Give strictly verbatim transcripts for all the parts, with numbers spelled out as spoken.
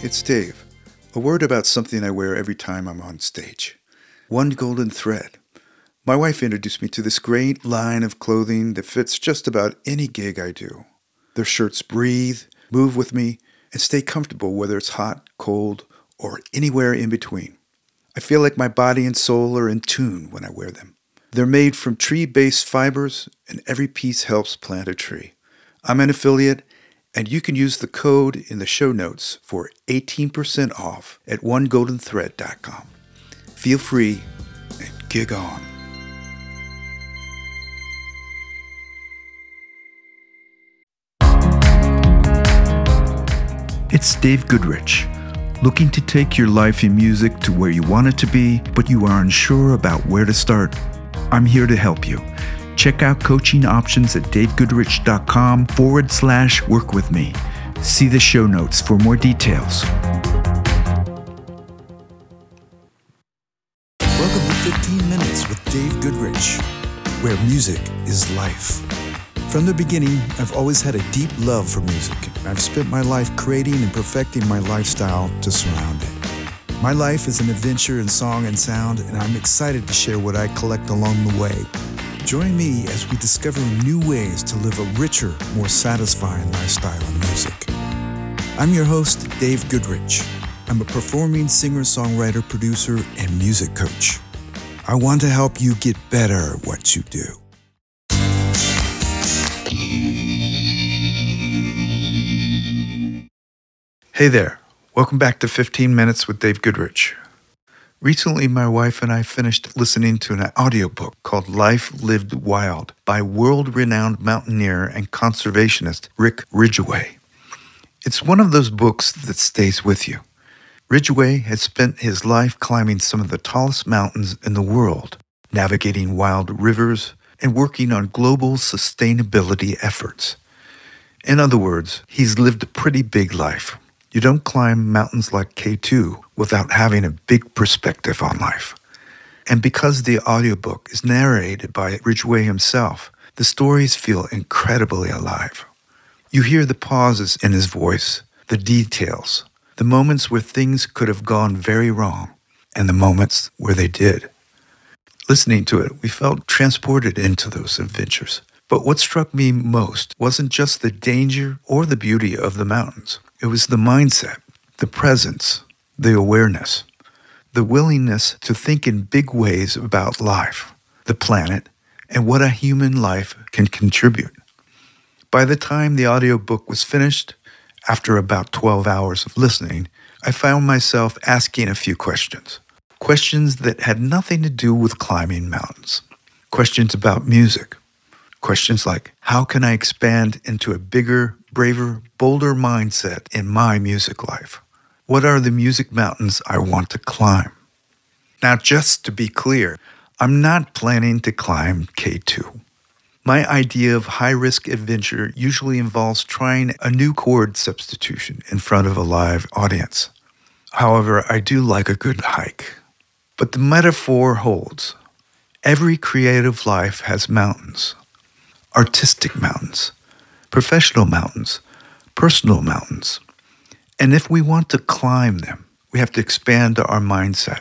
it's Dave. A word about something I wear every time I'm on stage. One golden thread. My wife introduced me to this great line of clothing that fits just about any gig I do. Their shirts breathe, move with me, and stay comfortable whether it's hot, cold, or anywhere in between. I feel like my body and soul are in tune when I wear them. They're made from tree-based fibers, and every piece helps plant a tree. I'm an affiliate, and you can use the code in the show notes for eighteen percent off at one golden thread dot com. Feel free and gig on. It's Dave Goodrich. Looking to take your life in music to where you want it to be, but you are unsure about where to start? I'm here to help you. Check out coaching options at davegoodrich.com forward slash work with me. See the show notes for more details. Welcome to fifteen minutes with Dave Goodrich, where music is life. From the beginning, I've always had a deep love for music, and I've spent my life creating and perfecting my lifestyle to surround it. My life is an adventure in song and sound, and I'm excited to share what I collect along the way. Join me as we discover new ways to live a richer, more satisfying lifestyle in music. I'm your host, Dave Goodrich. I'm a performing singer, songwriter, producer, and music coach. I want to help you get better at what you do. Hey there. Welcome back to fifteen minutes with Dave Goodrich. Recently, my wife and I finished listening to an audiobook called Life Lived Wild by world-renowned mountaineer and conservationist Rick Ridgway. It's one of those books that stays with you. Ridgway has spent his life climbing some of the tallest mountains in the world, navigating wild rivers, and working on global sustainability efforts. In other words, he's lived a pretty big life. You don't climb mountains like K two without having a big perspective on life. And because the audiobook is narrated by Ridgway himself, the stories feel incredibly alive. You hear the pauses in his voice, the details, the moments where things could have gone very wrong, and the moments where they did. Listening to it, we felt transported into those adventures. But what struck me most wasn't just the danger or the beauty of the mountains. It was the mindset, the presence, the awareness, the willingness to think in big ways about life, the planet, and what a human life can contribute. By the time the audiobook was finished, after about twelve hours of listening, I found myself asking a few questions. Questions that had nothing to do with climbing mountains. Questions about music. Questions like, how can I expand into a bigger, braver, bolder mindset in my music life? What are the music mountains I want to climb? Now, just to be clear, I'm not planning to climb K two. My idea of high-risk adventure usually involves trying a new chord substitution in front of a live audience. However, I do like a good hike. But the metaphor holds. Every creative life has mountains. Artistic mountains, professional mountains, personal mountains. And if we want to climb them, we have to expand our mindset.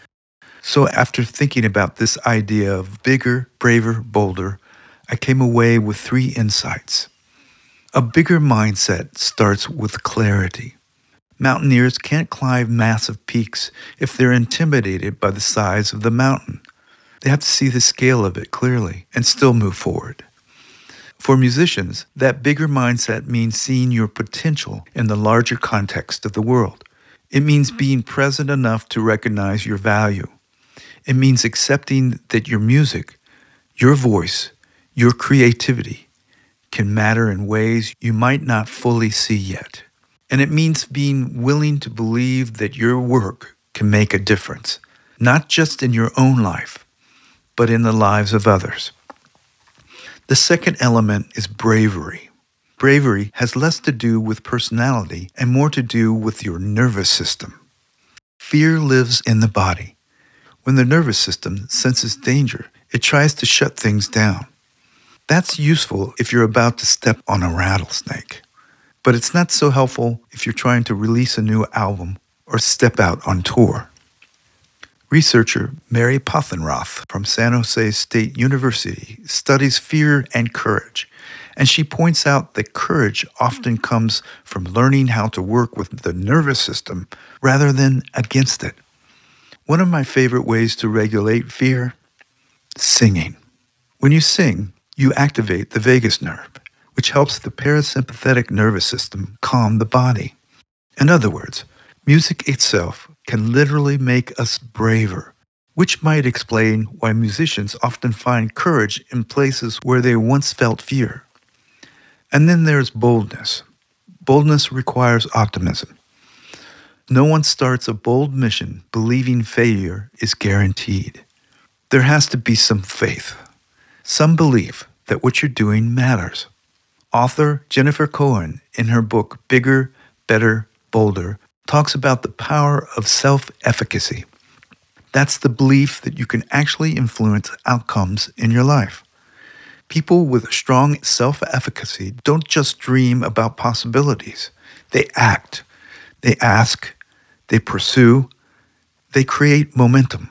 So after thinking about this idea of bigger, braver, bolder, I came away with three insights. A bigger mindset starts with clarity. Mountaineers can't climb massive peaks if they're intimidated by the size of the mountain. They have to see the scale of it clearly and still move forward. For musicians, that bigger mindset means seeing your potential in the larger context of the world. It means being present enough to recognize your value. It means accepting that your music, your voice, your creativity can matter in ways you might not fully see yet. And it means being willing to believe that your work can make a difference, not just in your own life, but in the lives of others. The second element is bravery. Bravery has less to do with personality and more to do with your nervous system. Fear lives in the body. When the nervous system senses danger, it tries to shut things down. That's useful if you're about to step on a rattlesnake. but it's not so helpful if you're trying to release a new album or step out on tour. Researcher Mary Pothenroth from San Jose State University studies fear and courage, and she points out that courage often comes from learning how to work with the nervous system rather than against it. One of my favorite ways to regulate fear? Singing. When you sing, you activate the vagus nerve, which helps the parasympathetic nervous system calm the body. In other words, music itself can literally make us braver, which might explain why musicians often find courage in places where they once felt fear. And then there's boldness. Boldness requires optimism. No one starts a bold mission believing failure is guaranteed. There has to be some faith, some belief that what you're doing matters. Author Jennifer Cohen, in her book Bigger, Better, Bolder, talks about the power of self-efficacy. That's the belief that you can actually influence outcomes in your life. People with strong self-efficacy don't just dream about possibilities. They act, they ask, they pursue, they create momentum.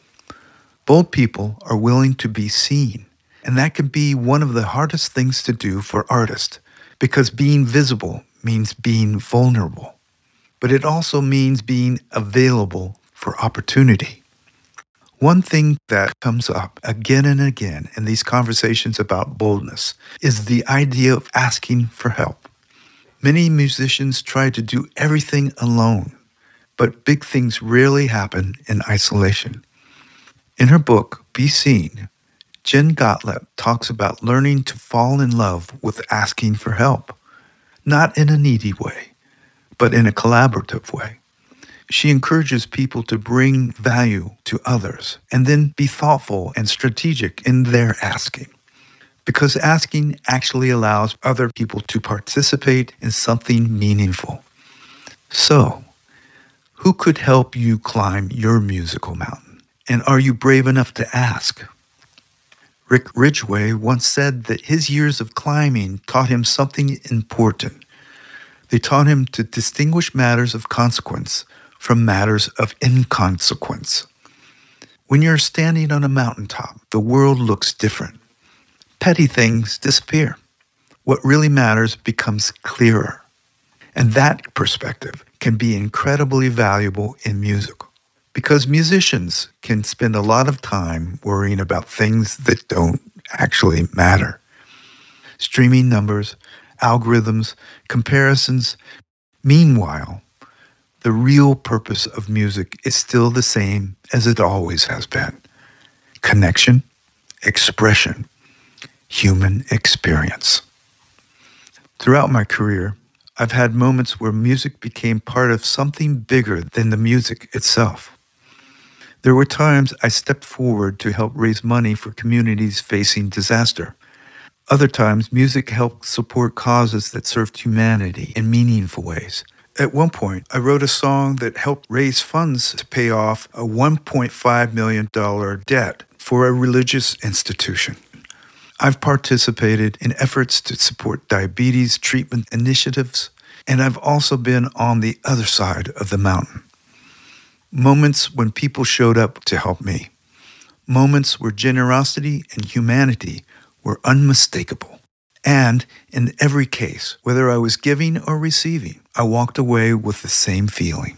Bold people are willing to be seen, and that can be one of the hardest things to do for artists, because being visible means being vulnerable. But it also means being available for opportunity. One thing that comes up again and again in these conversations about boldness is the idea of asking for help. Many musicians try to do everything alone, but big things rarely happen in isolation. In her book, Be Seen, Jen Gottlieb talks about learning to fall in love with asking for help, not in a needy way, but in a collaborative way. She encourages people to bring value to others and then be thoughtful and strategic in their asking, because asking actually allows other people to participate in something meaningful. So, who could help you climb your musical mountain? And are you brave enough to ask? Rick Ridgway once said that his years of climbing taught him something important. They taught him to distinguish matters of consequence from matters of inconsequence. When you're standing on a mountaintop, the world looks different. Petty things disappear. What really matters becomes clearer. And that perspective can be incredibly valuable in music, because musicians can spend a lot of time worrying about things that don't actually matter. Streaming numbers, algorithms, comparisons. Meanwhile, the real purpose of music is still the same as it always has been. Connection, expression, human experience. Throughout my career, I've had moments where music became part of something bigger than the music itself. There were times I stepped forward to help raise money for communities facing disaster. Other times, music helped support causes that served humanity in meaningful ways. At one point, I wrote a song that helped raise funds to pay off a one point five million dollars debt for a religious institution. I've participated in efforts to support diabetes treatment initiatives, and I've also been on the other side of the mountain. Moments when people showed up to help me. Moments where generosity and humanity were unmistakable. And in every case, whether I was giving or receiving, I walked away with the same feeling.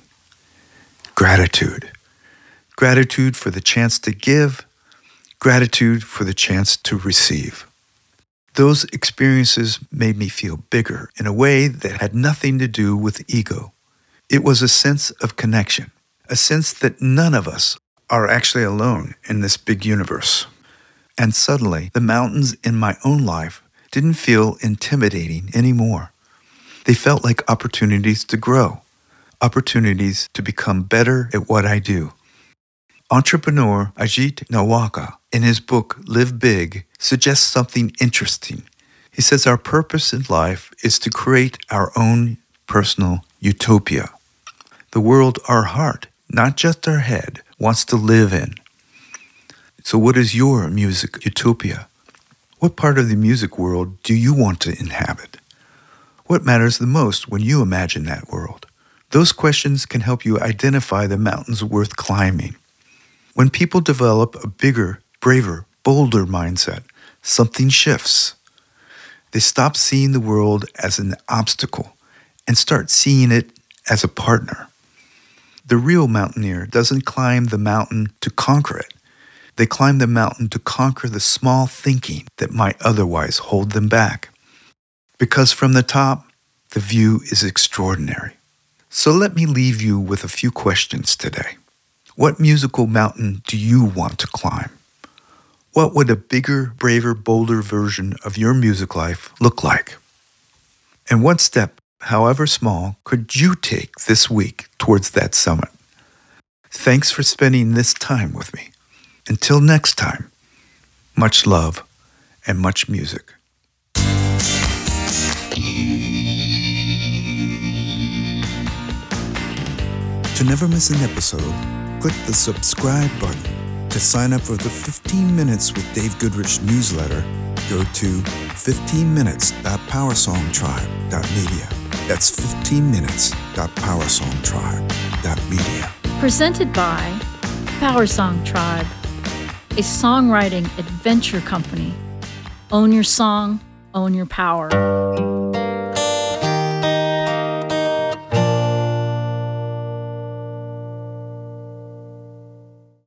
Gratitude. Gratitude for the chance to give. Gratitude for the chance to receive. Those experiences made me feel bigger in a way that had nothing to do with ego. It was a sense of connection, a sense that none of us are actually alone in this big universe. And suddenly, the mountains in my own life didn't feel intimidating anymore. They felt like opportunities to grow, opportunities to become better at what I do. Entrepreneur Ajit Nawaka, in his book Live Big, suggests something interesting. He says our purpose in life is to create our own personal utopia. The world our heart, not just our head, wants to live in. So what is your music utopia? What part of the music world do you want to inhabit? What matters the most when you imagine that world? Those questions can help you identify the mountains worth climbing. When people develop a bigger, braver, bolder mindset, something shifts. They stop seeing the world as an obstacle and start seeing it as a partner. The real mountaineer doesn't climb the mountain to conquer it. They climb the mountain to conquer the small thinking that might otherwise hold them back. Because from the top, the view is extraordinary. So let me leave you with a few questions today. What musical mountain do you want to climb? What would a bigger, braver, bolder version of your music life look like? And what step, however small, could you take this week towards that summit? Thanks for spending this time with me. Until next time, much love and much music. To never miss an episode, click the subscribe button. To sign up for the fifteen minutes with Dave Goodrich newsletter, go to fifteen minutes dot powersong tribe dot media. That's fifteen minutes dot powersong tribe dot media. Presented by Powersong Tribe, a songwriting adventure company. Own your song, own your power.